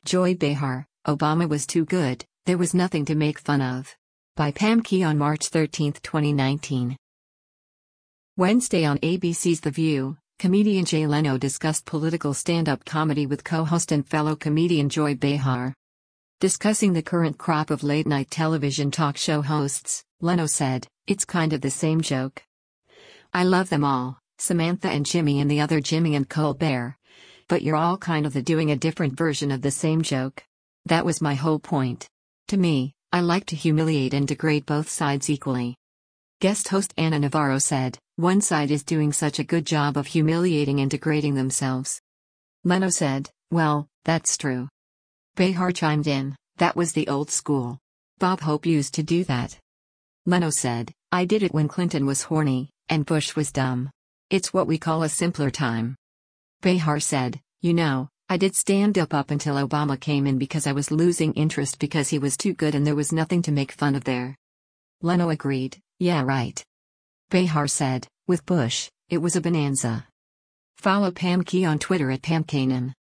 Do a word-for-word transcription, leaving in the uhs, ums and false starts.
Joy Behar, Obama was too good, there was nothing to make fun of. By Pam Key on March thirteenth, twenty nineteen. Wednesday on A B C's The View, comedian Jay Leno discussed political stand-up comedy with co-host and fellow comedian Joy Behar. Discussing the current crop of late-night television talk show hosts, Leno said, "It's kind of the same joke. I love them all, Samantha and Jimmy and the other Jimmy and Colbert. But you're all kind of the doing a different version of the same joke. That was my whole point. To me, I like to humiliate and degrade both sides equally." Guest host Ana Navarro said, "One side is doing such a good job of humiliating and degrading themselves." Leno said, "Well, that's true." Behar chimed in, "That was the old school. Bob Hope used to do that." Leno said, "I did it when Clinton was horny, and Bush was dumb. It's what we call a simpler time." Behar said, "You know, I did stand up up until Obama came in because I was losing interest because he was too good and there was nothing to make fun of there." Leno agreed, "Yeah, right." Behar said, "With Bush, it was a bonanza." Follow Pam Key on Twitter at Pam Kanan.